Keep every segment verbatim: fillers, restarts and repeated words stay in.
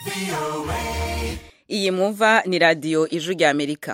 Iyi mwumva ni radio Ijwi rya Amerika.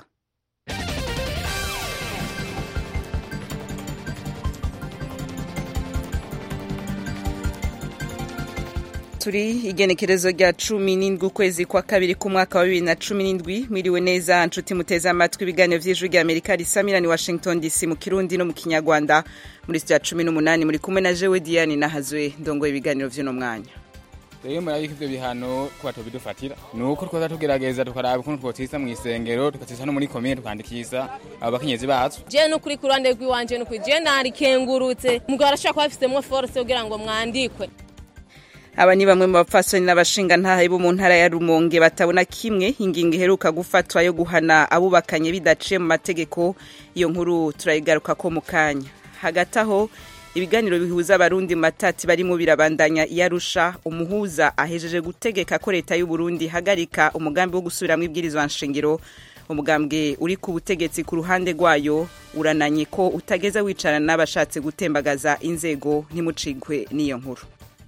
Turi igenekerezo rya cumi n'indwi ukwezi kwa kabiri ku mwaka wa bibiri na cumi n'indwi. Mwiriwe neza nshuti muteze amatwi ibiganiro vy'Ijwi rya Amerika risamira ni Washington D C mu Kirundi no mu Kinyarwanda. Muri studio cumi n'umunani muri kumwe na Jewe Diane Nahazwe ndongoye ibiganiro vy'uno mwanya. Rero murabika ivyo bihano kwa tobidufatira nuko twaza tugerageza tukaraba ukuntu twotisa mu isengero tukatisa no muri commune tukandikisa abo bakenyezi bacu. Je no kuri kurande rw'iwanje no kuri je nari kengurutse mugabo arashaka bafisemo force kugira ngo mwandikwe. Aba ni bamwe mu bapfasoni n'abashinga ntahe bo mu ntara ya Rumonge batabona kimwe ingingo iheruka gufatwa yo guhana abubakanye bidaciye mu mategeko. Iyo nkuru turayigaruka ko mu kanya. Hagati aho ibiganiro bihuza abarundi matati barimo birabandanya iyarusha umuhuza ahejeje gutegeka ko leta y'u Burundi hagarika umugambi wo gusubira mu ibwirizwa nshingiro. Umugambwe uri ku butegetsi ku ruhande rwayo urananye ko utageza wicarana n'abashatse gutembagaza inzego ntimucigwe n'iyo nkuru.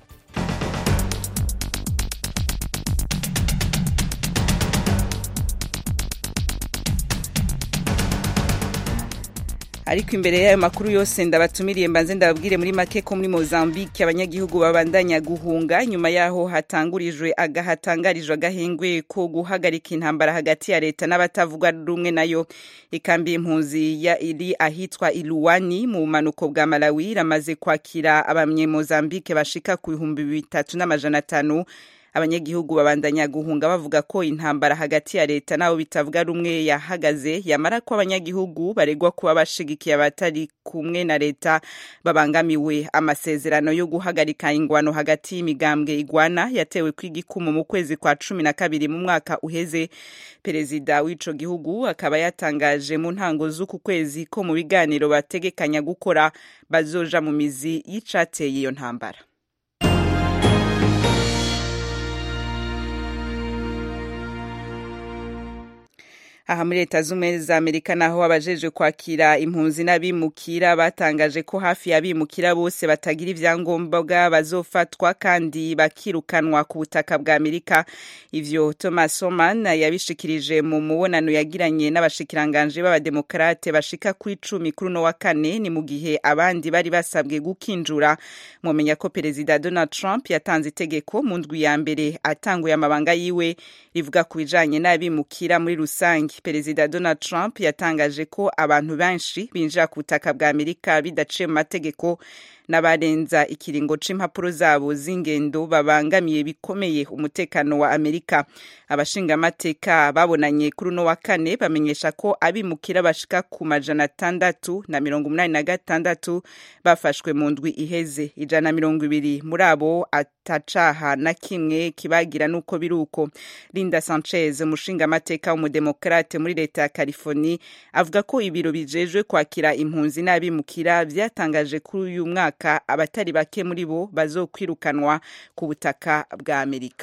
Ariko imbere y'ayo makuru yose ndabatumiriye mbanze ndababwire muri make ko muri Mozambique abanyagihugu babandanya guhunga nyuma yaho hatangurijwe agahatangarijwe agahengwe ko guhagarika intambara hagati ya leta n'abatavuga rumwe nayo. Ikambi impunzi ya iri ahitwa Iluwani mu manuko bwa Malawi ramaze kwakira abamye Mozambique bashika ku bihumbi bitatu n'amajana atanu. Abanyagihugu babandanya guhunga bavuga ko intambara hagati ya leta nabo bitavuga rumwe yahagaze yamara ko abanyagihugu baregwa kuba bashigikiye abatari kumwe na leta babangamiwe. Amasezerano yo guhagarika ingwano hagati y'imigambwe igwana yatewe kw'igikumu mu kwezi kwa cumi na kabiri mu mwaka uheze. Perezida w'ico gihugu akaba yatangaje mu ntango z'uku kwezi ko mu biganiro bategekanya gukora bazoja mu mizi y'icateye iyo ntambara. Aha muri leta z'umwe za Amerika naho abajeje kwakira impunzi n'abimukira batangaje ko hafi y'abimukira bose batagira ivyangombwa bazofatwa kandi bakirukanwa ku butaka bwa Amerika. Ivyo Thomas Homan yabishikirije mu mubonano yagiranye n'abashikiranganje b'abademokrate bashika kuri cumi kuri no wa kane, ni mu gihe abandi bari basabwe gukinjura. Mumenya ko Perezida Donald Trump yatanze itegeko mu ndwi ya mbere atanguye amabanga yiwe rivuga ku bijanye n'abimukira muri rusange. Perezida Donald Trump yatangaje ko abantu benshi binjira ku butaka bwa Amerika bidaciye mu mategeko n'abarenza ikiringo c'impapuro zabo z'ingendo babangamiye bikomeye umutekano wa Amerika. Abashinga amateka babonanye kuri no wa kane bamenyesha ko abimukira bashika ku majana atandatu na mirongo umunani na gatandatu bafashwe mu ndwi iheze. Ijana na mirongo ibiri muri abo atacaha na kimwe kibagira nuko biruko. Linda Sanchez umushinga amateka w'umudemokrate muri leta ya California avuga ko ibiro bijejwe kwakira impunzi n'abimukira vyatangaje kuri uyu mwaka abatari bake muri bo bazokwirukanwa ku butaka bwa Amerika.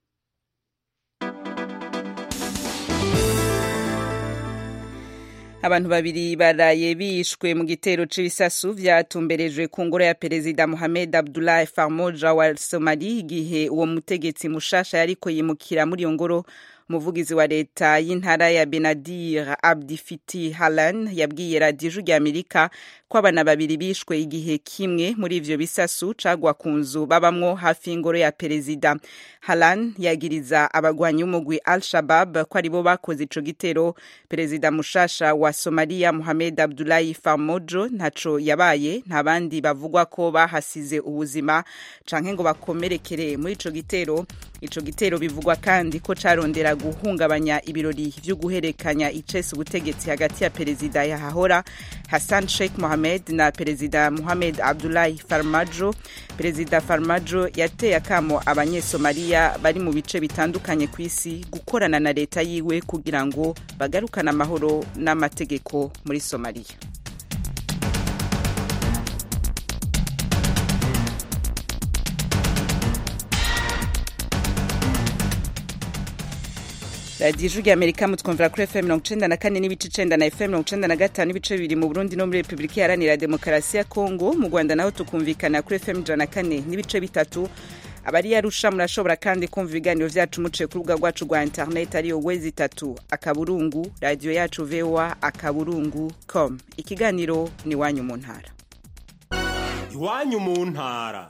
Abantu babiri baraye bishwe mu gitero c'ibisasu vyatumberejwe ku ngoro ya Perezida Mohamed Abdullahi Farmajo wa Somalia igihe uwo mutegetsi mushasha yariko yimukira muri iyo ngoro. Umuvugizi wa leta y'intara ya Benadir Abdifiti Halan yabwiye radio Ijwi rya Amerika ko abana babiri bishwe igihe kimwe muri ivyo bisasu cagwa ku nzu babamwo hafi y'ingoro ya Perezida. Halan yagiriza abagwanyi b'umugwi Al-Shabaab ko aribo bakoze ico gitero. Perezida mushasha wa Somalia Mohamed Abdullahi Farmajo ntaco yabaye, nta bandi bavugwa ko bahasize ubuzima canke ngo bakomerekere muri ico gitero. Ico gitero bivugwa kandi ko carondera guhungabanya ibirori vyo guherekanya icese ubutegetsi hagati ya Perezida yahahora Hassan Sheikh Mohamed na Perezida Mohamed Abdullahi Farmajo. Perezida Farmajo yateye akamo abanyesomalia bari mu bice bitandukanye kw'isi gukorana na leta yiwe kugira ngo bagarukane amahoro n'amategeko muri Somalia. Radio Ijwi rya Amerika mutwumvira kuri F M mirongo icenda na kane n'ibice icenda na F M mirongo icenda na gatanu n'ibice bibiri mu Burundi no muri Republika Iharanira Demokarasi ya Kongo. Mu Rwanda naho tukumvikana kuri F M ijana na kane n'ibice bitatu. abari yarusha murashobora kandi kumva ibiganiro vyacu muciye ku rubuga rwacu rwa internet ariyo wezi itatu akaburungu radio yacu voa akaburungu com. Ikiganiro ni wanyu mu ntara. Iwanyu mu ntara.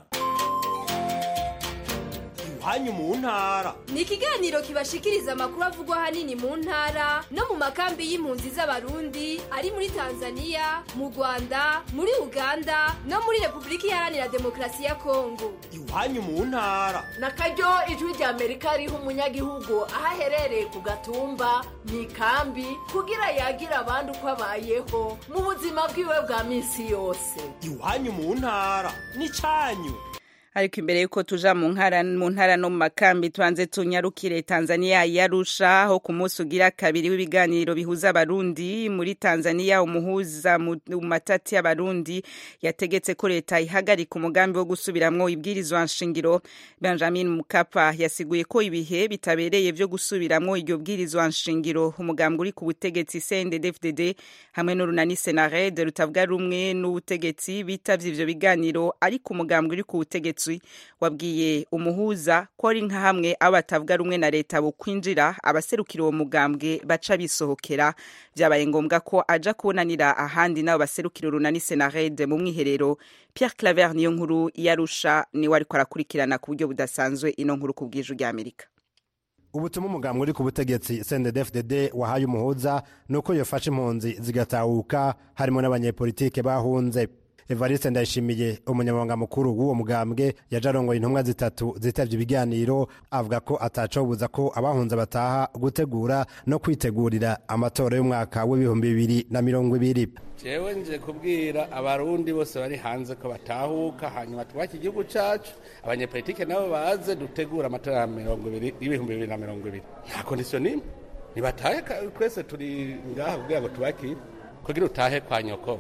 Iwanyu mu ntara ni ikiganiro kibashikiriza amakuru avugwa hanini mu ntara no mu makambi y'impunzi z'abarundi ari muri Tanzania, mu Rwanda, muri Uganda no muri Republika Iharanira Demokarasi ya Kongo. Iwanyu mu ntara na karyo ijwi rya Amerika riha umunyagihugu aho aherereye ku gatumba mu ikambi kugira yagira abandi uko abayeho mu buzima bwiwe bwa minsi yose. Iwanyu mu ntara ni canyu. Ariko imbere yuko tuja mu ntara mu ntara no mu makambi twanze tunyarukire Tanzania yarusha ho ku munsi ugira kabiri w'ibiganiro bihuza abarundi muri Tanzania. Umuhuza mu matati y'abarundi yategetse ko leta ihagarika umugambi wo gusubiramwo ibwirizwa nshingiro. Benjamin Mkapa yasiguye ko ibihe bitabereye byo gusubiramwo iryo bwirizwa nshingiro. Umugambi uri ku butegetsi C N D D F D D hamwe n'urunani Senarede rutavuga rumwe n'ubutegetsi bitavye ivyo biganiro, ariko umugambi uri ku butegetsi wabwiye umuhuza ko ari nka hamwe abatavuga rumwe na leta bo kwinjira abaserukira uwo mugambwe baca bisohokera. Byabaye ngombwa ko aja kubonanira ahandi nabo baserukira urunani Senarede mu mwiherero. Pierre Claver niyo nkuru yarusha ni wari kwarakurikirana ku buryo budasanzwe ino nkuru ku bw'ijwi rya Amerika. Ubutuma umugambwe uri ku butegetsi C N D D F D D wahaye umuhuza nuko yofasha impunzi zigatahuka harimo n'abanyepolitike bahunze. Evariste Ndayishimiye umunyamabanga mukuru w'uwo mugambwe yajarongoye intumwa zitatu zitavye ibiganiro, avuga ko atacobuza ko abahunze bataha gutegura no kwitegurira amatora y'umwaka w'ibihumbi bibiri na mirongo ibiri. Jewe nje kubwira abarundi bose bari hanze ko batahuka hanyuma twaki igihugu cacu, abanyepolitike nabo baze dutegura amatora ya mirongo ibiri y'ibihumbi bibiri na mirongo ibiri. Nta condition nimwe nibatahe, twese turi ngaha kugira ngo tubakire kugira utahe kwa nyoko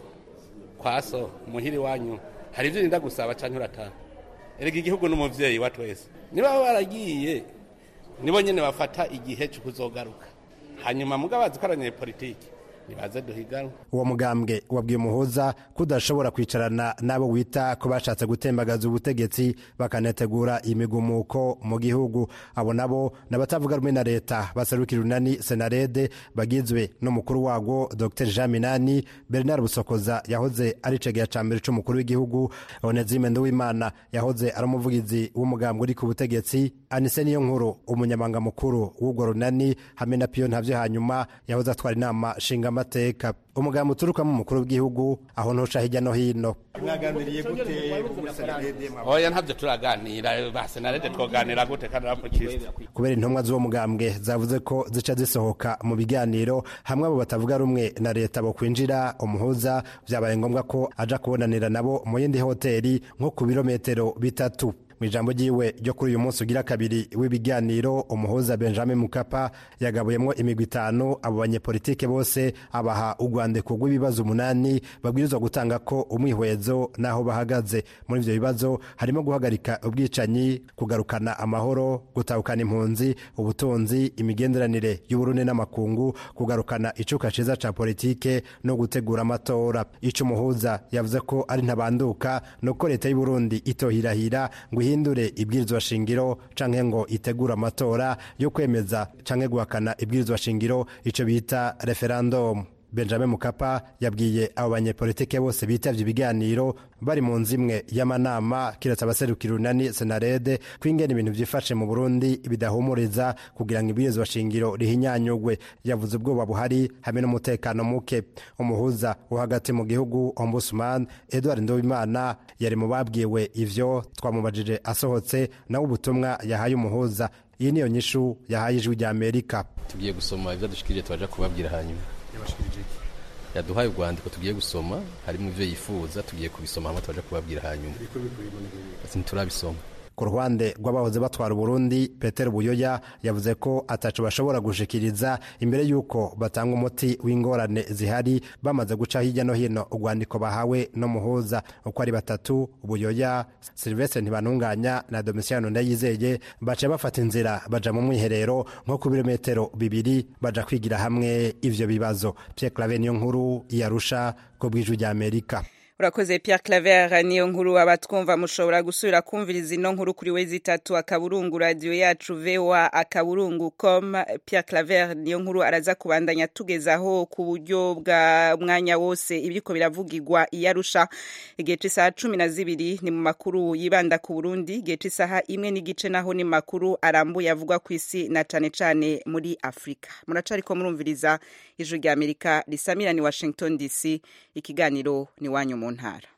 kwaso muhiri wanyu hari ivyo ninda gusaba canke urataha. Erega igihugu n'umuvyeyi wa twese, niba baragiye nibo nyene bafata igihe cyo kuzogaruka, hanyuma mugabazi karanye politiki nibaze duhiganwa. Uwo mugambwe wabwiye umuhuza kudashobora kwicarana nabo wita ko bashatse gutembagaza ubutegetsi bakanetegura imigumuko mu gihugu. Abo nabo nabatavuga rumwe na leta baserukira urunani Senarede bagizwe n'umukuru wago Docteur Jean Minani, Bernard Busokoza yahoze ari cegera ca mbere c'umukuru w'igihugu, Onezime Nduwimana yahoze ari umuvugizi w'umugambwe uri ku butegetsi, Anise Niyonkuru umunyamanga mukuru w'urwo runani, hamwe na Piyo Ntavyo hanyuma yahoze atwara inama shinga mateka. Umugambi uturuka mu mukuru w'igihugu aho ntoca hirya no hino. Mwaganiriye gute muri Senarede? Oya ntavyo turaganira, ba Senarede twoganira gute kandi rapokiste. Kubera intumwa z'uwo mugambwe zavuze ko zica zisohoka mu biganiro hamwe abo batavuga rumwe na leta bo kwinjira, umuhuza vyabaye ngombwa ko aja kubonanira nabo mu yindi hoteli nko ku birometero bitatu. Mwijambo jiwe ryo kuri uyu munsi ugira kabiri w'ibiganiro, umuhuza Benjamin Mkapa yagabuyemwo imigwi itanu. Abo banyepolitike bose abaha urwandiko rw'ibibazo umunani babwirizwa gutanga ko umwihwezo naho bahagaze. Muri ivyo bibazo harimo guhagarika ubwicanyi, kugarukana amahoro, gutahukana impunzi, ubutunzi, imigenderanire y'Uburundi n'amakungu, kugarukana icuka ciza ca politike no gutegura amatora. Ico umuhuza yavuze ko ari ntabanduka nuko leta y'u Burundi itohirahira ngo hindure ibwirizwa shingiro canke ngo itegura amatora yo kwemeza canke guhakana ibwirizwa shingiro, ico bita referendum. Benjamin Mkapa yabwiye abo banyepolitike bose bitavye ibiganiro bari mu nzimwe y'amanama kiretse abaserukira urunani Senarede kwingena ibintu vyifashe mu Burundi bidahumuriza kugira ngo ibwirizwa shingiro rihinyanyugwe. Yavuze ubwoba buhari hamwe n'umutekano muke. Umuhuza wo hagati mu gihugu Ombudsman Edouard Nduwimana yari mu babwiwe ivyo, twamubajije asohotse nawe ubutumwa yahaye umuhuza. Iyi niyo nyishu yahaye ijwi rya Amerika. Tugiye gusoma ivyo dushikirije twaje kubabwira hanyuma. Yaduhaye urwandiko tugiye gusoma, harimo ivyo yifuza, tugiye kubisoma hamwe twaje kubabwira hanyuma. Ati turabisoma. Ku ruhande rw'abahoze batwara Burundi, Peter Buyoya yavuze ko ataco bashobora gushikiriza imbere yuko batanga umuti w'ingorane zihari bamaze guca hirya no hino urwandiko bahawe no muhuza. Uko ari batatu, Buyoya, Sylvestre Ntibantunganya na Domitiano Ndayizeye baca bafata inzira baja mu mwiherero nko ku birometero bibiri baja kwigira hamwe ivyo bibazo. Pierre Claver niyo nkuru yarusha ko bw'ijwi rya Amerika. Urakoze Pierre Claver niyo nkuru abatwumva mushobora gusubira kumviriza ino nkuru kuri wezi itatu akaburungu radio yacu V O A akaburungu com. Pierre Claver niyo nkuru araza kubandanya tugezaho ku buryo bwa mwanya wose ibiriko biravugirwa iyarusha. Igihe cy'isaha cumi na zibiri ni mu makuru yibanda ku Burundi, igihe cy'isaha imwe n'igice naho ni makuru arambuye avugwa ku isi na cane cane muri Afrika. Muracariko murumviriza ijwi rya Amerika risamira ni Washington D C. Ikiganiro ni wanyu mu ntara.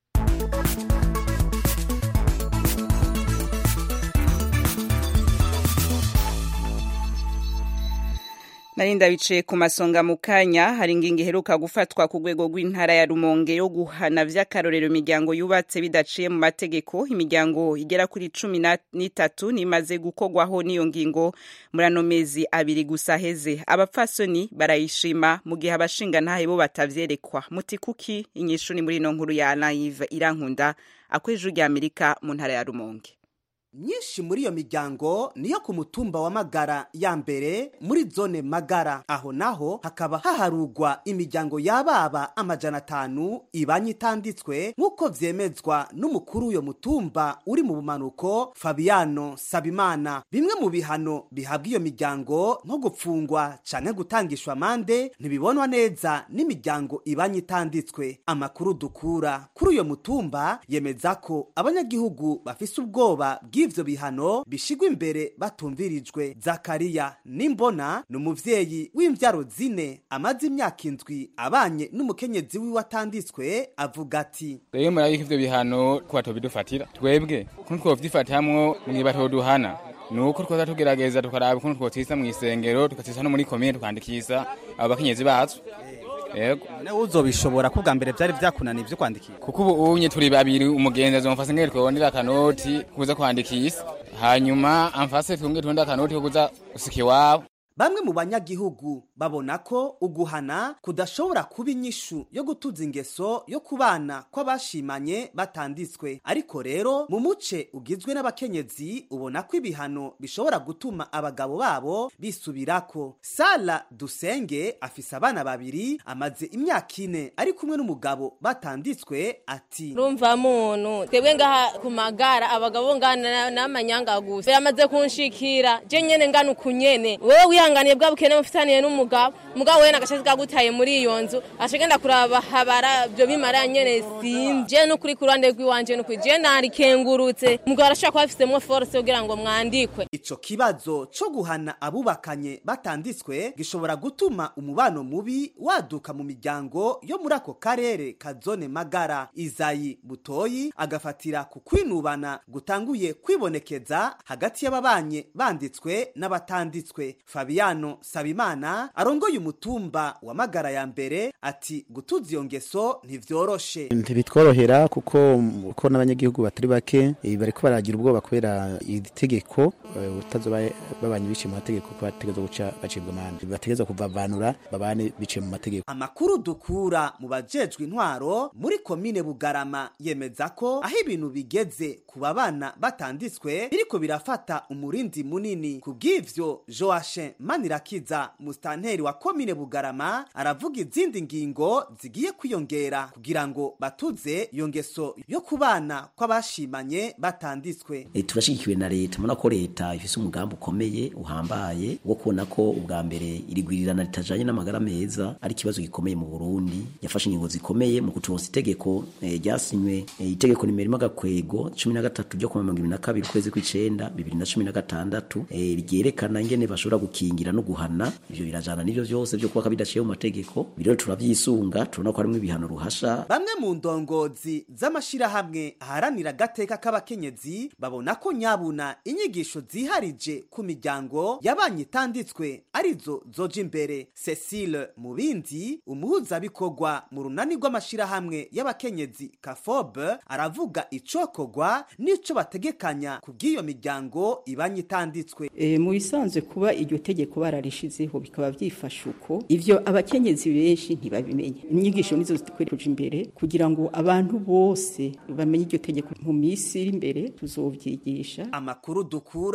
Narinda bice ku masonga mu kanya hari ingingo iheruka gufatwa ku rwego rw'intara ya Rumonge yo guhana vy'akarorero imiryango yubatse bidaciye mu mategeko. Imiryango igera kuri cumi n'itatu nimaze gukogwaho n'iyo ngingo muri ano mezi abiri gusa heze. Abapfasoni barayishima mu gihe abashinga ntahe bo batavyerekwa. Muti kuki inyishu ni muri no nkuru ya Live Irankunda akweje rya Amerika mu ntara ya Rumonge. Nyinshi muri iyo miryango niyo ku mutumba wa Magara ya mbere muri zone Magara, aho naho hakaba haharugwa imiryango y'ababa amajana atanu ibanye itanditswe nk'uko vyemezwa n'umukuru uyo mutumba uri mu bumanuko Fabiano Sabimana. Bimwe mu bihano bihabwa iyo miryango nko gupfungwa canke gutangishwa amande ntibibonwa neza n'imiryango ibanye itanditswe. Amakuru dukura kuri uyo mutumba yemeza ko abanyagihugu bafise ubwoba ivyo bihano bishigwa imbere batumvirijwe. Zakaria Nimbona n'umuvyeyi w'imvyaro zine amaze imyaka indwi abanye n'umukenyezi wiwe atanditswe avuga ati: "Rero murabika ivyo bihano ko batobidufatira twebwe kuko twovyifatamwo mwibato duhana nuko twaza tugerageza tukaraba kuko twotisa mu isengero tukatisa no muri komine tukandikisa abo bakenyezi bacu." Yego ne uzobishobora ko bwa mbere byari byakunaniye byo kwandikira kuko ubu unye turi babiri umugenzi azomfase ngere twondira kanoti kuza kwandikisa hanyuma amfase twonge twonda kanoti kuza usiki wabo. Bamwe mu banyagihugu babona ko uguhana kudashobora kuba inyishu yo gutuza ingeso yo kubana kw'abashimanye batanditswe, ariko rero mu muce ugizwe n'abakenyezi ubona ko ibihano bishobora gutuma abagabo babo bisubirako. Sala Dusenge afise abana babiri amaze imyaka ine ari kumwe n'umugabo batanditswe ati: "Rumva muntu twebwe ngaha ku Magara abagabo ngana n'amanyanga gusa yamaze kunshikira je nyene ngana ukunyene wewe nganiye bwa bukene mufitaniye n'umugabo mugabo we nagashazi gagutaye muri iyo nzu ashigenda kuraba habara byo bimara nyene sinje no kuri kurande rw'iwanje no kuje nari kengurutse mugabo arashaka ko afisemo force kugira ngo mwandikwe." Ico kibazo cyo guhana abubakanye batanditswe gishobora gutuma umubano mubi waduka mu miryango yo muri ako karere ka zone Magara. Izayi Butoyi agafatira ku kwinubana gutanguye kwibonekeza hagati y'ababanye banditswe n'abatanditswe. Fabiano Sabimana arongoye umutumba wa Magara ya mbere ati gutuza iyo ngeso ntivyoroshe. Ntibitworohera kuko ko n'abanyagihugu batari bake bariko baragira ubwoba kubera itegeko utazoba babanye biciye mu mategeko ko bategeza guca bacibwa amande bategeza kuvavanura babane biciye mu mategeko. Amakuru dukura mu bajejwe intwaro muri komine Bugarama yemeza ko aho ibintu bigeze ku babana batanditswe biriko birafata umurindi munini. Kubw'ivyo Joachim Manirakiza mustanteri wa komine Bugarama aravuga izindi ngingo zigiye kwiyongera kugira ngo batuze iyo ngeso yo kubana kw'abashimanye batanditswe. E, turashigikiwe na leta muna ko leta ifise umugambi ukomeye uhambaye wo kubona ko ubwa mbere irigwirirana ritajanye n'amagara meza ari kibazo gikomeye mu Burundi. Yafashe ingingo zikomeye mu kuturonsa itegeko ryasinywe e, itegeko nimero magakwego cumi na gatatu ryo ku mirongo ibiri na kabiri kwezi kw'icenda bibiri na cumi na gatandatu e, ryerekana ingene bashobora gukingira no guhana ivyo birajana n'ivyo vyose byo kuba bidaciye mu mategeko. Biro turavyisunga tubona ko harimo ibihano ruhasha. Bamwe mu ndongozi z'amashira hamwe aharanira gateka k'abakenyezi babona ko nyabuna inyigisho ziharije ku miryango yabanye itanditswe arizo zoja imbere. Cecile Mubindi umuhuza bikorwa mu runani rw'amashira hamwe y'abakenyezi Kafob aravuga icokogwa nico bategekanya kubw'iyo miryango ibanye itanditswe. E, mu bisanzwe kuba iryo tegeko bararishizeho bikaba byifasha uko ivyo abakenyezi benshi ntibabimenye. Inyigisho nizo zitwereje imbere kugira ngo abantu bose bamenye iryo tegeko mu misi iri imbere tuzovyigisha. Amakuru dukura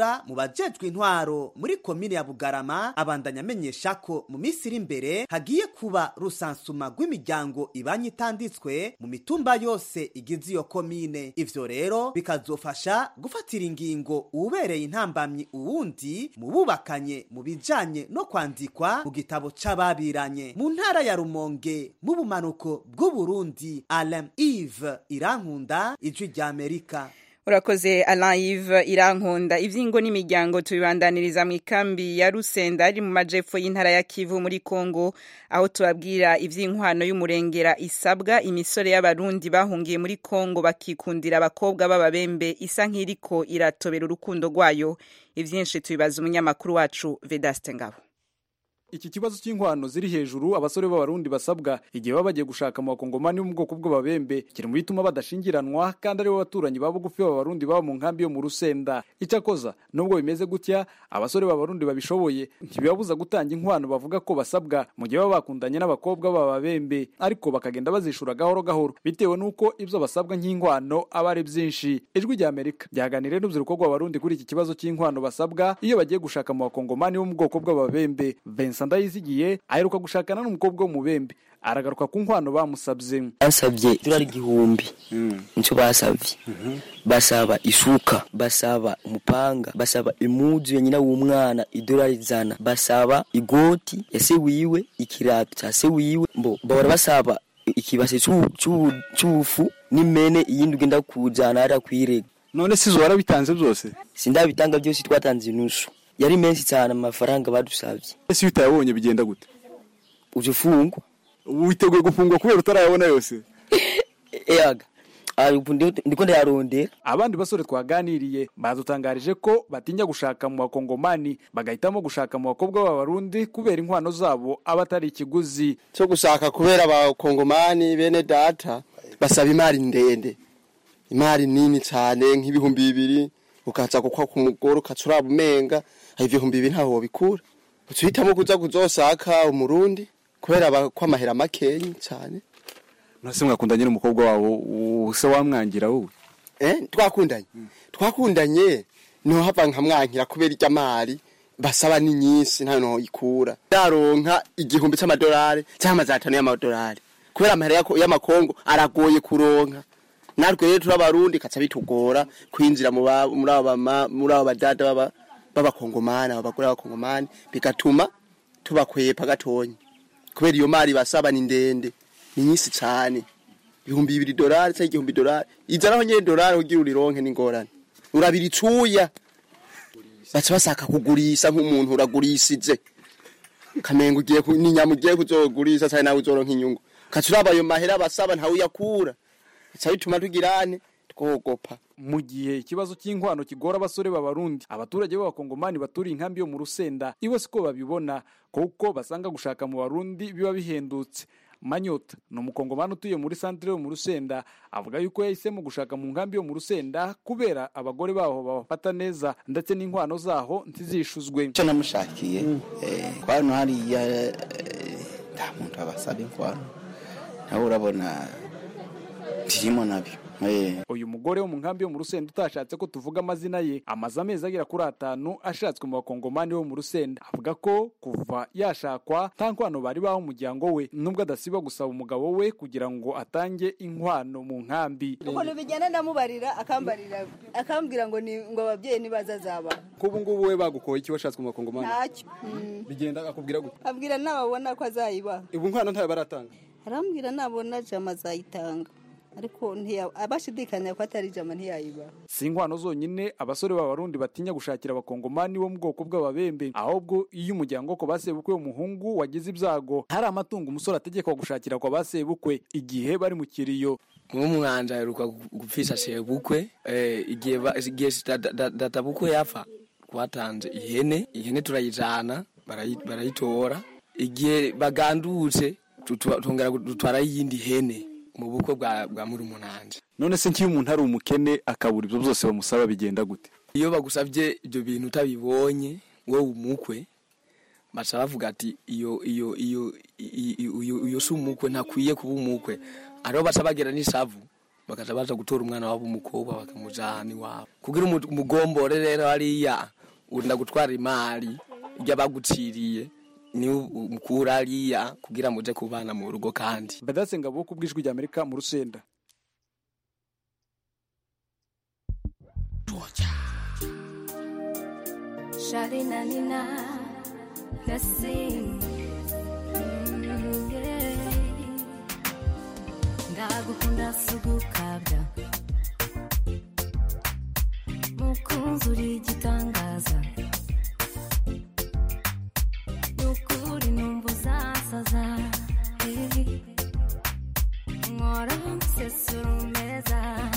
nimbura mu bajejwe intwaro muri komine ya Bugarama abandanya amenyesha ko mu minsi iri imbere hagiye kuba rusansuma rw'imiryango ibanye itanditswe mu mitumba yose igize iyo komine. Ivyo rero bikazofasha gufatira ingingo ubereye intambamyi uwundi mu bubakanye mu bijanye no kwandikwa mu gitabo c'ababiranye. Mu ntara ya Rumonge mu bumanuko bw'u Burundi, Alain Yves Irankunda, Ijwi rya Amerika. Urakoze Alain Yves Irankunda. Ivyingo n'imiryango tubibandaniriza mu ikambi ya Rusenda ari mu majepfo y'intara ya Kivu muri Kongo, aho tubabwira ivy'inkwano y'umurengera isabwa imisore y'abarundi bahungiye muri Kongo bakikundira abakobwa b'ababembe isa nk'iriko iratobera urukundo rwayo. Ivyinshi tubibaza umunyamakuru wacu Vedaste Ngabo. Iki kibazo cy'inkwano ziri hejuru abasore b'abarundi basabwa igihe baba bagiye gushaka mu bakongomani mu bwoko bw'ababembe kiri mu bituma badashingiranwa kandi ari bo baturanyi babo gufi b'abarundi baba mu nkambi yo mu Rusenda. Icyakoza nubwo bimeze gutya abasore b'abarundi babishoboye ntibibabuza gutanga inkwano bavuga ko basabwa mu gihe baba bakundanye n'abakobwa b'ababembe, ariko bakagenda bazishura gahoro gahoro bitewe nuko ibyo basabwa nk'inkwano aba ari byinshi. Ijwi rya Amerika ryaganiriye n'urubyiruko rw'abarundi kuri iki kibazo cy'inkwano basabwa iyo bagiye gushaka mu bakongomani bo mu bwoko bw'ababembe. Ndayizigiye aheruka gushakana n'umukobwa wo mu Bembe, aragaruka ku nkwano bamusabye. Basabye dolari igihumbi nico basabye. Basaba isuka, basaba umupanga, basaba imuzu nyina w'umwana idolari zana, basaba igoti yase wiwe, ikirato cyase wiwe, mbo bahora basaba ikibase cy'ufu n'imene iyindi ugenda kujana ara kwirega. None sizo warabitanze byose? Sindabitanga byose, twatanze inusu. Yari menshi cyane amafaranga badusabye. Ese bitayabonye bigenda gute? Ujufungwa. Witeguye gufungwa kubera utarayabona yose? Eyaga. Ndiko ndayarondera. Abandi basore twaganiriye badutangarije ko batinya gushaka mu bakongomani bagahitamo gushaka mu bakobwa b'abarundi kubera inkwano zabo abatari ikiguzi cyo gushaka kubera abakongomani bene data basaba imari ndende, imari nini cyane nk'ibihumbi bibiri ukaza gukwa ku mugoro ukacuraba umenga ibihumbi bibiri ntaho bikura. Ucihitamo kuza kuzosaka umurundi kubera kwa mahera makenyi cyane. Nase mwakundanye n'umukobwa wawo use wamwangira wowe? Eh twakundanye. Hmm. Twakundanye no hava nkamwankira kubera iryamari basaba ni nyinshi nta no ikura. Daronka igihumbi cy'amadolari cyangwa zatanu y'amadolari. Kubera amahera y'amakongo aragoye kuronka. Narwe rero turabarundi kaca bitugora kwinjira mu muri aba muri aba badada baba babakongomana abagore b'abakongomani bigatuma tubakwepa gatonye kubera iyo mari basaba ni ndende ni nyinshi cyane. Ibihumbi bibiri dolari cyangwa igihumbi dolari izaraho nyene dolari ugira urironke n'ingorane urabiri cuya baca basaka kugurisha nk'umuntu uragurishije kamengo ugiye n'inyama ugiye kuzogurisha cyane nawe uzoronka inyungu kacuraba ayo mahera basaba ntawe yakura cyabituma tugirane twogopa. Mu gihe ikibazo cy'inkwano kigora abasore b'abarundi abaturage b'abakongomani baturi inkambi yo mu Rusenda ibo siko babibona kuko basanga gushaka mu barundi biba bihendutse. Manyota no mukongomani utuye muri centre yo mu Rusenda avuga yuko yahisemo gushaka mu nkambi yo mu Rusenda kubera abagore baho babafata neza ndetse n'inkwano zaho ntizishuzwe. Cyo namushakiye eh kwano hari ya nta muntu abasaba inkwano nawe urabona tirimo nabyo. Uyu mugore wo mu nkambi yo mu Rusenda utashatse ko tuvuga amazina ye amaze amezi agira kuri atanu ashatswe mu bakongomani bo mu Rusenda avuga ko kuva yashakwa nta nkwano bari baho umuryango we nubwo adasiba gusaba umugabo we kugira ngo atange inkwano mu nkambi. Ukuntu bijyana ndamubarira akambarira akambwira ngo ni ngo ababyeyi nibaza zaba kubu ngubu we bagukoye iki washatswe mu bakongomani? Ntacyo. Bigenda akubwira gute? Abwira nababona ko azayiba. Ubu nkwano ntayo baratanga? Arambwira nabona jama azayitanga. Ariko ntiya abashidikanya ko atari jama ntiyayiba. Sinkwano zonyine abasore b'abarundi batinya gushakira abakongomani bo mu bwoko bw'ababembe ahubwo iyo umuryango ko basebukwe umuhungu wagize ibyago hari amatungo umusore ategekwa gushakira kwa basebukwe igihe bari mu kiriyo. Umwanja aheruka gupfisha sebukwe eh igihe igihe databukwe yafa kwatanze ihene ihene turayijana barayitora igihe bagandutse tungera dutwara yindi hene mu bukwe bwa bwa muri umunanje. None se nkiyo umuntu ari umukene akabura ibyo byose bamusaba bigenda gute? Iyo bagusabye ibyo bintu utabibonye wowe umukwe baca bavuga ati iyo iyo iyo iyo iyo sumukwe ntakwiye kuba umukwe ariho baca bagera n'isavu bakaja baja gutora umwana wabo umukobwa bakamujana iwabo kugira umugombore rero hariya urinda gutwara imari irya baguciriye ni mukura hariya kugira muje kubana mu rugo kandi Vedaste Ngabo ku bw'ijwi rya Amerika mu Rusenda. Shalina Nina Nassim ndagukunda sugukabya mukunzi uri igitangaza nukuri numva uzasaza nkora nsesura umeza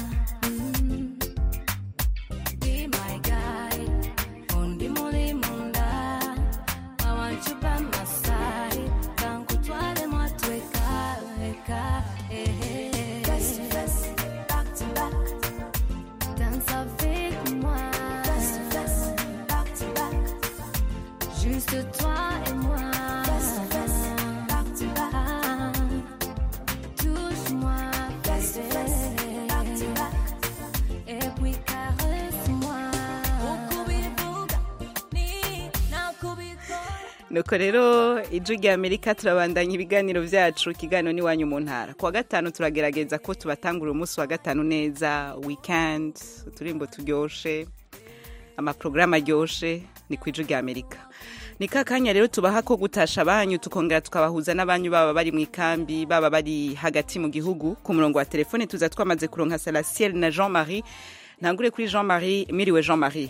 be my guy undi muri munda I want you by my side kankutware mwatweka weka face to face back to back dance avec moi face to face back to back juste toi et moi face to face back to back touche-moi face to face back to back et puis caresse-moi ukubivuga ni nakubikora. Nuko rero ijwi rya Amerika turabandanya ibiganiro vyacu kigano ni wanyu mu ntara kwa gatanu turagerageza ko tubatangura umunsi wa gatanu neza weekend turimbo turyoshe ama programa ryoshe ni kwijwi rya Amerika ni kakanya rero tubaha ko gutasha banyu tukongera tukabahuza n'abanyu baba bari mu ikambi baba bari hagati mu gihugu ku murongo wa telefone tuza twamaze kuronka Salasiel na Jean-Marie ntangure kuri Jean-Marie miriwe Jean-Marie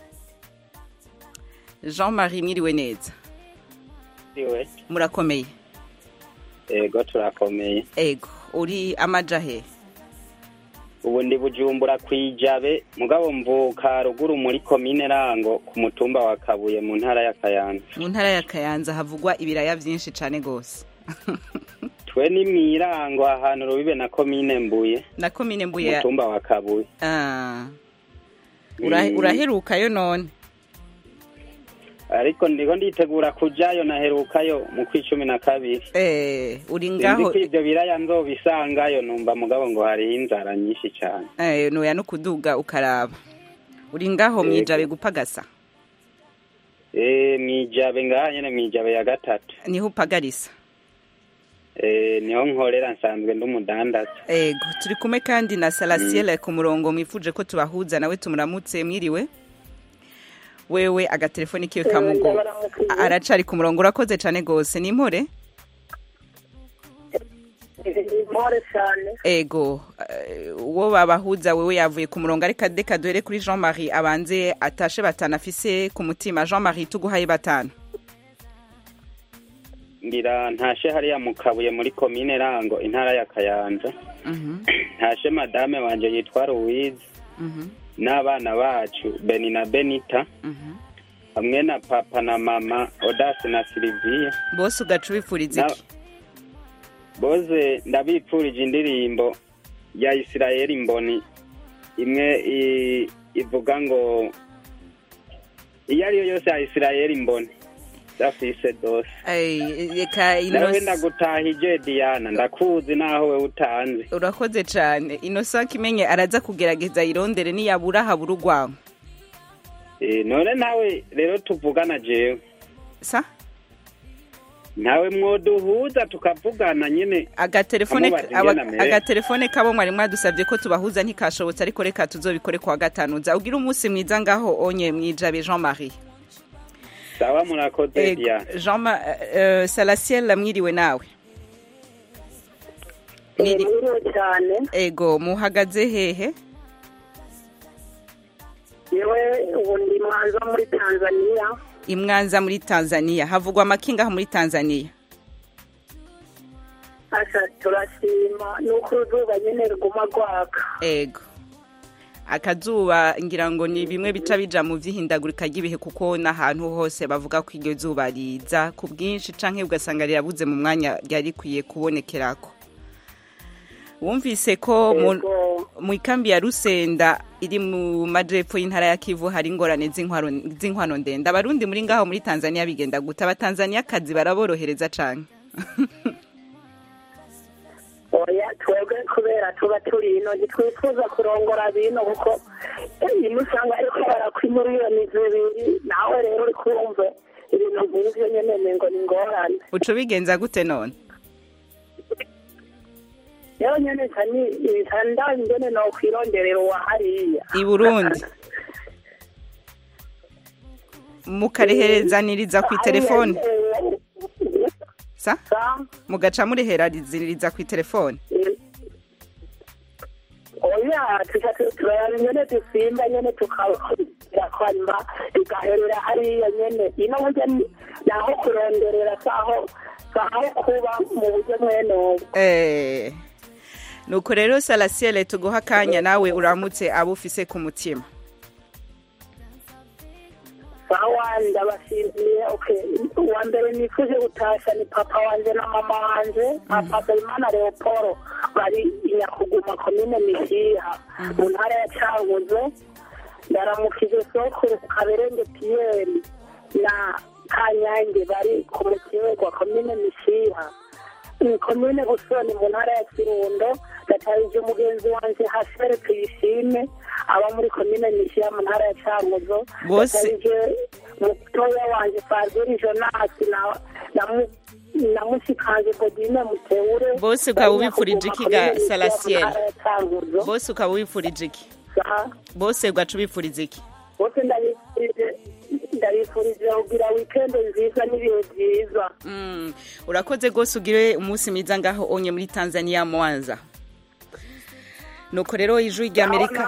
Jean-Marie miriwe neza Iwe. Murakomeye. Ego turakomeye. Ego uri amajahe. Ubu ndi Bujumbura kwijabe mugabo mvuka ruguru muri commune Rango ku mutumba wa Kabuye mu ntara ya Kayanza. Mu ntara ya Kayanza havugwa ibiraya byinshi cane gose. Twe ni mirango ahantu rubibe na commune Mbuye. Na commune Mbuye. Mutumba wa Kabuye. Ah. Ura, mm. Uraheruka yo none. Ariko ndiko nditegura kujayo naherukayo mu kwicumi na kabiri. Eh, uri ngaho. Ndiko ivyo biraya nzobisangayo numva mugabo ngo hari inzara nyinshi cyane. Eh, no ya no kuduga ukaraba. Uri ngaho mwijabe gupagasa. Eh, mwijabe nganye ne mwijabe ya gatatu. Niho upagarisa. Eh, niho nkorera nsanzwe ndumudandaza. Ego, turi kumwe kandi na Salasiel mm. ku murongo mwifuje ko tubahuza nawe tumuramutse mwiriwe. Wewe agatelefoni kiwe kamugo aracari ku murongo urakoze cyane gose ni mpore mpore cyane ego uwo babahuza wewe yavuye ku murongo ariko deka duhere kuri Jean-Marie abanze atashe batanafise ku mutima Jean-Marie tuguhaye batanu ngira ntashe hariya mu Kabuye muri commune Rango intara ya Kayanza mhm ntashe madame wanje yitwa Louise mhm n'abana bacu Beni na Benita mhm hamwe na papa na mama Odase na Sylvia bose ugacubifuriza iki bose ndabipfurije indirimbo ya Israeli Mboni imwe ivuga ngo iyo ariyo yose ya Israeli Mboni dafise dose eh reka Innocent nawe ndagutahije Diana ndakuzi naho we utanze urakoze cyane Innocent kimenye araza kugerageza irondere ni yabura habura ugwango eh none nawe rero tuvugana jewe sa nawe mwoduhuza tukavugana nyene agatelefone agatelefone kabo mwari mwadusavye ko tubahuza ntikashobotse ariko reka tuzobikore kwa gatanu za ugira umunsi mwiza ngaho onye mwijabe Jean-Marie sawa murakoze dia Jean uh, Salasiel mwiriwe nawe mwiriwe cyane ego muhagaze hehe yewe ubundi mwanza muri Tanzania imwanza muri Tanzania havugwa amakinga muri Tanzania asa turashima nuko uruzuba nyene ruguma gwaka ego akazuba ngira ngo ni bimwe bica bija mu vyihindagurika ry'ibihe kuko n'ahantu hose bavuga ko iryo zuba riza ku bwinshi canke ugasanga rirabuze mu mwanya ryari kwiye kubonekerako wumvise ko mu ikambi ya Rusenda iri mu majepfo y'intara ya Kivu hari ingorane z'inkwano z'inkwano ndende abarundi muri ngaho muri Tanzania bigenda guta abatanzania kazi baraborohereza canke oya twebwe kubera tuba turi ino ntitwifuza kurongora bino kuko ino usanga ariko barakwa miliyoni zibiri nawe rero uri kumva ibintu nk'ivyo nyene ngo ni ingorane uca ubigenza gute none rero nyene tani ibitanda ingene no kwironderera uwa hariya i Burundi mukareherezaniriza ku telefone sa mugaca muriherezaniriza ku telefone oya tukatubara nyene tusimba nyene tukabira kwamba igaherera hariya nyene ino burya naho kuronderera saho saho kuba mu buryo mwene eh nuko rero Salasiele tuguha akanya nawe uramutse abo ufise ku mutima sawa ndabashimiye okay uwa mbere nifuje gutasha ni papa wanje na mama wanje papa Imana Leoporo bari inyakuguma komine Mishiha mu ntara ya Cankuzo ndaramukije sokuru Kaberenge Pierre na Kanyange bari ku mukiwe kwa komine Mishiha komine Busoni mu ntara ya Kirundo ndatarije umugenzi wanje Hashere Tuyishime aba muri komine Mishiha mu ntara ya Cankuzo ndatarije mutoya wanje Fazili Jonas na na mushikanje Bodine Muteure bose ukaba ubifurije iki ga Salasiele bose ukaba ubifurije iki bose ugaca ubifurije iki bose ndabifurije ndabifurije kugira weekend nziza n'ibihe byiza mm urakoze gose ugire umunsi mwiza ngaho onye muri Tanzania Mwanza nuko rero ijwi rya Amerika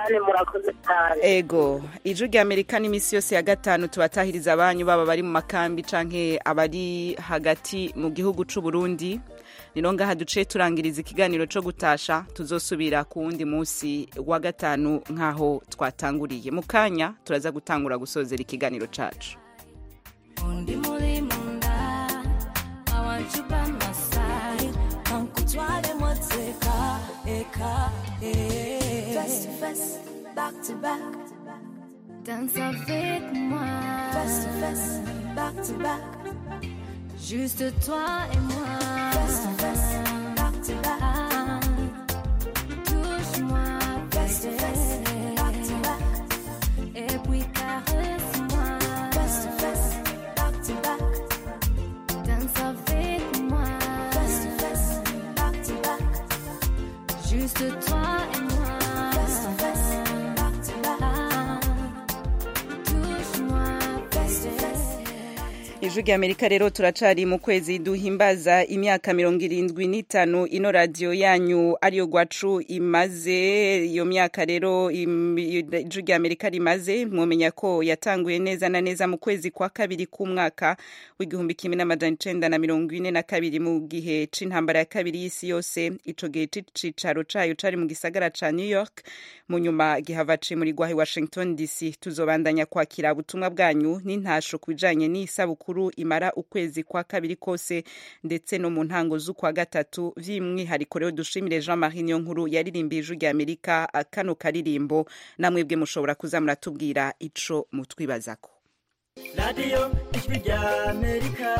ego ijwi rya Amerika n'imisi yose ya gatanu tubatahiriza abanyu baba bari mu makambi canke abari hagati mu gihugu c'u Burundi nino ngaha duce turangiriza ikiganiro co gutasha tuzosubira ku wundi munsi wa gatanu nkaho twatanguriye mu kanya turaza gutangura gusozera ikiganiro cacu undi muri munda I want you by my side ankutware motseka eka eh face to face back to back dance avec moi face to face back to back juste toi et moi face to face back to back touche-moi face to face back to back et puis caresse-moi face to face back to back danse avec moi face to face back to back juste toi et moi face to face back to back touche-moi face to face. Ijwi rya Amerika rero turacari mu kwezi duhimbaza imyaka mirongo irindwi n'itanu ino radio yanyu ariyo gwacu imaze iyo myaka rero ijwi rya Amerika rimaze mwomenya ko yatanguye neza na neza mu kwezi kwa kabiri k'umwaka w'igihumbi kimwe n'amajana icenda na mirongo ine na kabiri mu gihe c'intambara ya kabiri y'isi yose ico gihe c'icicaro cayo cari mu gisagara ca New York mu nyuma gihava muri gwahi Washington D C tuzobandanya kwakira ubutumwa bwanyu n'intasho kubijanye n'isabukuru imara ukwezi kwa kabiri kose ndetse no mu ntango z'ukwa gatatu vy'imwihariko rero dushimire Jean Marie Niyonkuru yaririmbije ijwi rya Amerika kano karirimbo namwebwe mushobora kuza muratubwira ico mutwibazako Radio ijwi rya Amerika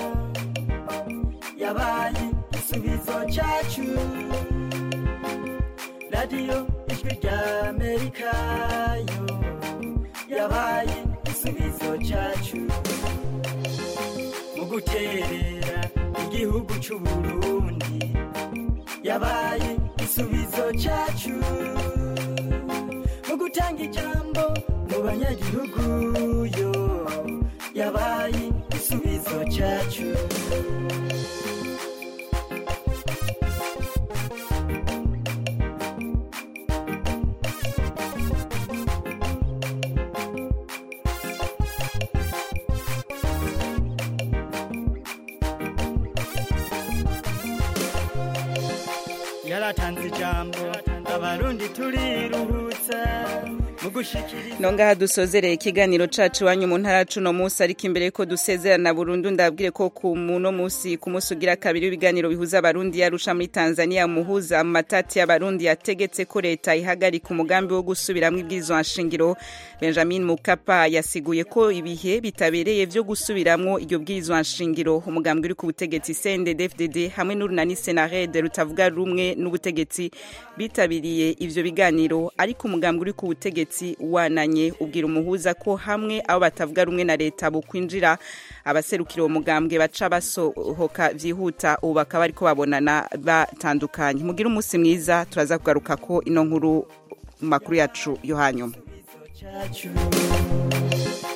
yabaye igisubizo cyacu Radio ijwi rya Amerika yo yabaye igisubizo cyacu mu guterera igihugu cy'u Burundi yabaye igisubizo cyacu mu gutanga ijambo mu banyagihugu yo yabaye igisubizo cyacu yaratanze ijambo abarundi turiruhutsa nonga hadusozereye ikiganiro cacu wanyu mu ntara cuno munsi ariko imbere ko dusezerana burundu ndabwire ko ku muno munsi ku munsi ugira kabiri ibiganiro bihuza abarundi yarusha muri Tanzania muhuza amatati y'abarundi yategetse ko leta ihagarika umugambi wo gusubiramwo ibwirizwa nshingiro. Benjamin Mkapa yasiguye ko ibihe bitabereye vyo gusubiramwo iryo bwirizwa nshingiro. Umugambi uri ku butegetsi C N D D F D D hamwe n'urunani Senarede rutavuga rumwe n'ubutegetsi bitabiriye ivyo biganiro, ariko umugambi uri ku butegetsi wananye ubwira umuhuza ko hamwe abo batavuga rumwe na leta bo kwinjira abaserukira umugambwe baca basohoka vyihuta ubu bakaba ariko babonana batandukanye. Mugira umunsi mwiza, turaza kugaruka ko ino nkuru makuru yacu yo hanyuma.